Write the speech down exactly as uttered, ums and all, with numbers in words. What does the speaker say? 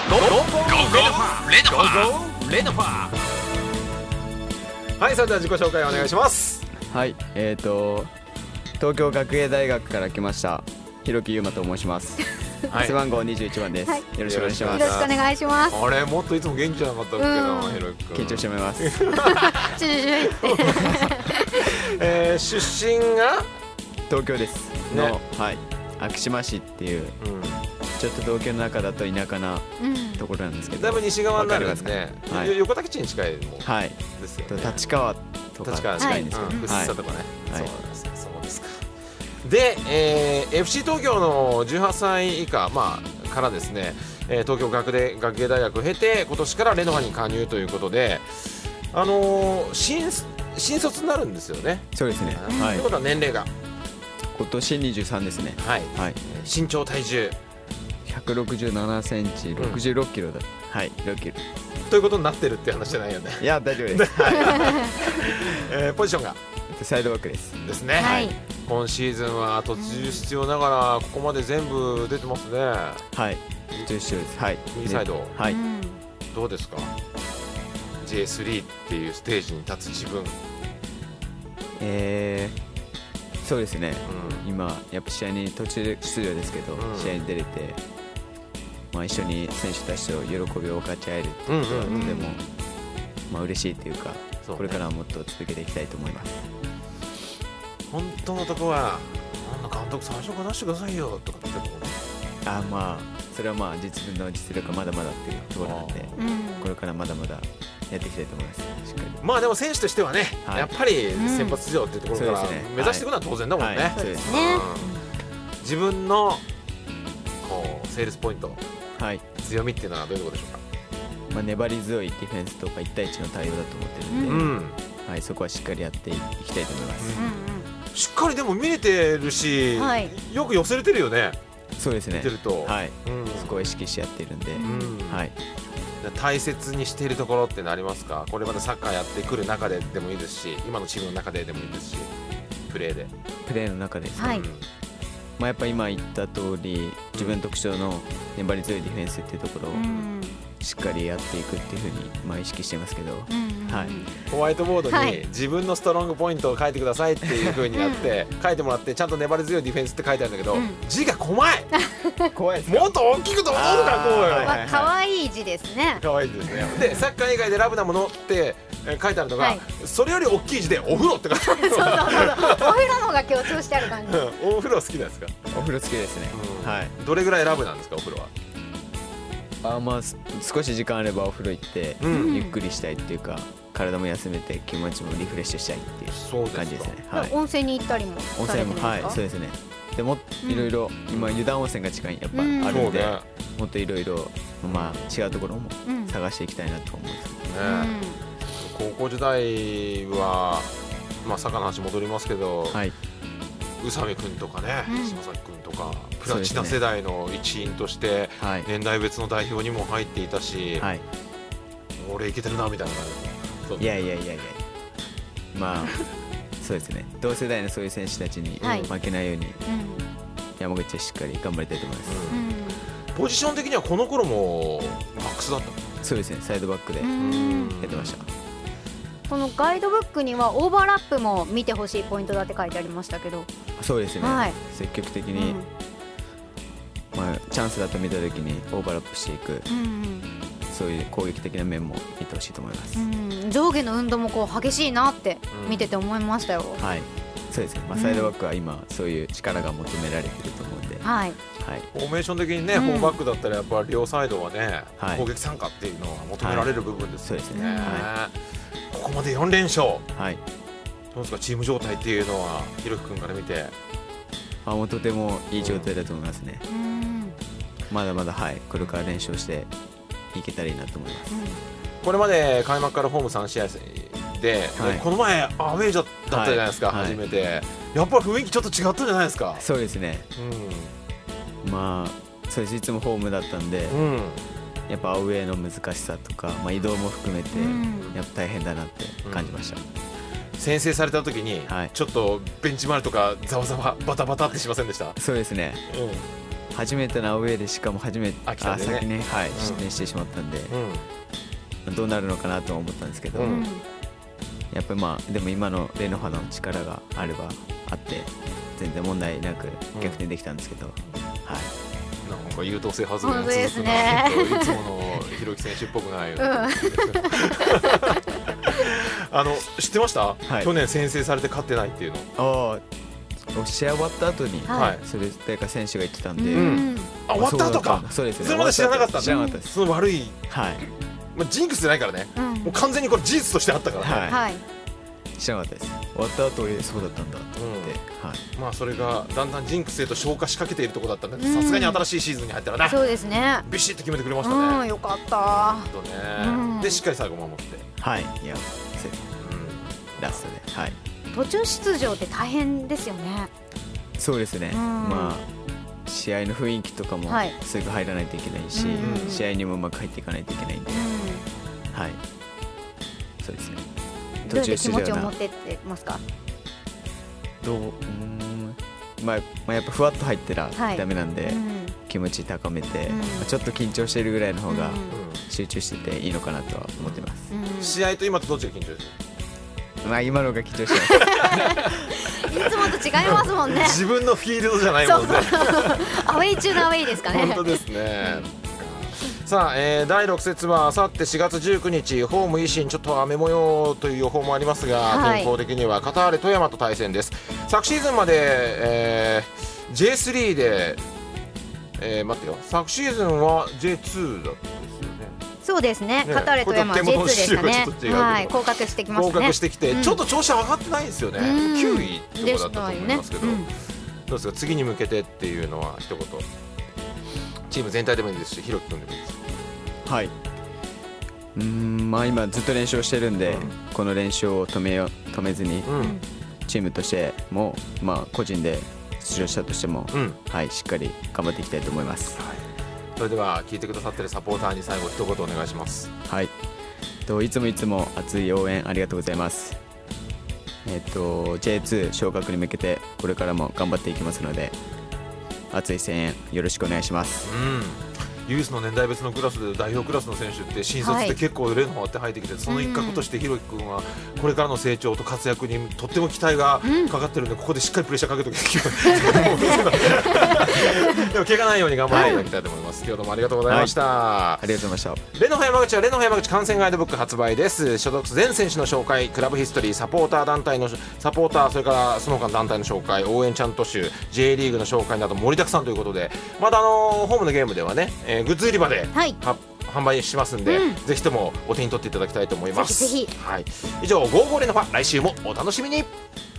ゴーゴーレノファーゴーゴーレノファー。はい、それでは自己紹介お願いします。 はい、えーと東京学芸大学から来ました広木優馬と申します。はい、背番号にじゅういちばんです、はい、よろしくお願いします。 よろしくお願いします。 あれ、もっといつも元気じゃなかったっけな、ひろきくん。 緊張しております。 えー、出身が東京ですの、ね、はい、昭島市っていう、うん、ちょっと東京の中だと田舎なところなんですけど、 だいぶ西側になるんですね。はい、横田基地に近いもん、 はい、ですよね。立川とか近いんですけど、 福生とかね、はい、そうですね、そうですか。で、えー、エフシー 東京のじゅうはっさい以下、まあ、からですね、えー、東京学で学芸大学を経て今年からレノファに加入ということで、あのー、新, 新卒になるんですよね。 そうですね、 はい、ということは年齢が今年にじゅうさんですね。 はい、はい、身長体重ひゃくろくじゅうななセンチ、ろくじゅうろっキロだ、うん、はい、ろっキロということになってるって話じゃないよね。 いや、大丈夫です。はい、 えー、ポジションがサイドバックですですね、はい、今シーズンは途中出場ながらここまで全部出てますね。 はい、途中出場です。はい、 右サイド、 はい、 どうですか ジェイスリー っていうステージに立つ自分。 えー、そうですね、うん、今やっぱ試合に途中出場ですけど、うん、試合に出れて、まあ、一緒に選手たちと喜びを分かち合えるっていうことはとても、まあ、嬉しいというか、そうね、これからはもっと続けていきたいと思います。 本当のとこはなんだ監督最初から出してくださいよとかってことね。 あ、まあそれはまあ自分の実力がまだまだっていうところなんで、これからまだまだやっていきたいと思います。しっかり。まあでも選手としてはね、はい、やっぱり先発出場っていうところから、うん、目指していくのは当然だもんね。はいはい、そうですね、うん、自分のこうセールスポイント、はい、強みっていうのはどういうところでしょうか。 まあ、粘り強いディフェンスとかいち対いちの対応だと思ってるんで、うん、はい、そこはしっかりやっていきたいと思います。うんうん、 しっかりでも見れてるし、はい、よく寄せれてるよね。 そうですね、 見てると、 はい、うん、そこを意識してやってるんで、うん、はい、 大切にしているところってのありますか。これまでサッカーやってくる中ででもいいですし、今のチームの中ででもいいですし、プレーでプレーの中ですね、はい、まあ、やっぱ今言った通り自分特徴の粘り強いディフェンスっていうところをしっかりやっていくっていうふうにまあ意識してますけど、うんはい、 ホワイトボードに自分のストロングポイントを書いてくださいっていうふうにやって、うん、書いてもらってちゃんと粘り強いディフェンスって書いてあるんだけど、うん、字が怖い怖いですか。もっと大きくどうぞ書こうよ。 可愛い字ですね。 可愛い字ですね。でサッカー以外でラブなものって書いてあるのが、はい、それより大きい字でお風呂って書いてある。そうそうそうそう、お風呂の方が強調してある感じ。 お風呂好きなんですか。 お風呂好きですね、うん、はい。 どれぐらいラブなんですか、お風呂は。 あ、まあ少し時間あればお風呂行って、うん、ゆっくりしたいっていうか、体も休めて気持ちもリフレッシュしたいっていう感じですね。 はい、温泉に行ったりも温泉も、はい、そうですね。でもいろいろ今湯丹温泉が近いやっぱあるんで、うん、ね、もっといろいろまあ違うところも探していきたいなと思います、 うん、高校時代はまあサッカーの話戻りますけど、はい、宇佐美君とかね、うん、島崎君とかプラチナ世代の一員として年代別の代表にも入っていたし、はい、俺いけてるなみたいな感じ。いやいやいやいや、まあそうですね、同世代のそういう選手たちに負けないように、はい、山口はしっかり頑張りたいと思います、 うん、ポジション的にはこの頃もバックスだった。 そうですね、サイドバックでやってました。 このガイドブックにはオーバーラップも見てほしいポイントだって書いてありましたけど。 そうですね、はい、積極的に、うん、まあ、チャンスだと見た時にオーバーラップしていく、うんうん、そういう攻撃的な面も見てほしいと思います、うん、 上下の運動もこう激しいなって見てて思いましたよ、 うん、はい、そうですね、まあ、サイドバックは今そういう力が求められていると思うんで、 はいはい、フォーメーション的にね、うん、フォーバックだったらやっぱり両サイドはね、はい、攻撃参加っていうのは求められる部分ですよね、はい、そうですね、はい、ここまでよん連勝、はい、どうですかチーム状態っていうのはひろき君から見て。 あ、もうとてもいい状態だと思いますね、うん、まだまだ、はい、これから練習していけたらいいなと思います、うん、これまで開幕からホームさん試合で、はい、この前アウェーだったじゃないですか、はい、初めて、はい、やっぱり雰囲気ちょっと違ったんじゃないですか。そうですね、うん、まあそうです、いつもホームだったんで、うん、やっぱアウェーの難しさとか、まあ、移動も含めて、うん、やっぱ大変だなって感じました、うん、先制された時に、はい、ちょっとベンチ周りとかざわざわバタバタってしませんでした。そうですね、うん、 初めてのアウェーでしかも初めて、 あ、ね、 先ね、はい、失点してしまったんで、うん、どうなるのかなと思ったんですけど、うん、やっぱりまあでも今のレノファの力があればあって全然問題なく逆転できたんですけど、うん、はい。 なんか優等生発言が続くな、いつものひろき選手っぽくないよ、うん、あの知ってました、はい、去年先制されて勝ってないっていうの。 あ試合終わった後に、はい、それ誰か選手が言ってたんで、うん、 あ終わった後か。 そうですね。 それまで知らなかったんだ。 知らなかったです。 その悪い、はい、まあ、ジンクスじゃないからね、うん、もう完全にこれ事実としてあったからね、はいはい、 知らなかったです。終わった後えそうだったんだと思って、うんはい、 まあそれがだんだんジンクスへと消化しかけているところだったんで、さすがに新しいシーズンに入ったらね、 そうですね、 ビシッと決めてくれましたね、 うん、よかったと、ねうん、でしっかり最後守って、 はい、いや、うん、ラストで、はい、 途中出場って大変ですよね。 そうですね、うん、まあ試合の雰囲気とかもすぐ入らないといけないし、はい、試合にもうまく入っていかないといけないんで、うん、はい、そうですね。 どうやって気持ちを持ってってますか？ どう、うーん、まあ、まあやっぱふわっと入ったらダメなんで、はい、うん、気持ち高めて、うん、ちょっと緊張しているぐらいの方が集中してていいのかなとは思ってます、 うん、試合と今とどっちが緊張ですか？ まあ今のが緊張してますいつもと違いますもんね。 自分のフィールドじゃないもんね。 アウェイ中のアウェイですかね。 本当ですね。さあ、えー、だいろく節はあさってしがつじゅうくにち、ホーム維新、ちょっと雨模様という予報もありますが、はい、天候的にはカターレ富山と対戦です。昨シーズンまで、えー、ジェイスリー で、えー、待ってよ、昨シーズンは ジェイツー だったんですよね。 そうですね、カターレ富山は ジェイツー でしたね。はい、降格してきましたね。 降格してきて、うん、ちょっと調子上がってないんですよね。きゅういとかだったと思いますけど、ね、うん、どうですか、次に向けてっていうのは一言、チーム全体でもいいですし、ひろき君でもいいです。はい、 うーん、まあ今ずっと練習をしてるんで、うん、この練習を止めよ止めずに、うん、チームとしても、まあ、個人で出場したとしても、うん、はい、しっかり頑張っていきたいと思います、はい、 それでは聞いてくださっているサポーターに最後一言お願いします。 はい、といつもいつも熱い応援ありがとうございます。えっと ジェイツー 昇格に向けてこれからも頑張っていきますので、熱い声援よろしくお願いします、 うん、ユースの年代別のクラスで代表クラスの選手って新卒で結構レノファって入ってきて、はい、その一角としてひろき君はこれからの成長と活躍にとっても期待がかかってるんで、うん、ここでしっかりプレッシャーかけときでも怪我ないように頑張っていただきたいと思います、はい、今日どうもありがとうございました、はい、ありがとうございました。 レノファ山口はレノファ山口観戦ガイドブック発売です。所属全選手の紹介、クラブヒストリー、サポーター団体のサポーター、それからその他の団体の紹介、応援チャント集、 J リーグの紹介など盛りだくさんということで、またあのホームのゲームではね、えー、グッズ売り場で、はい、販売しますんで、うん、ぜひともお手に取っていただきたいと思います。 ぜひぜひ、 はい、以上ゴーゴーレノファ、来週もお楽しみに。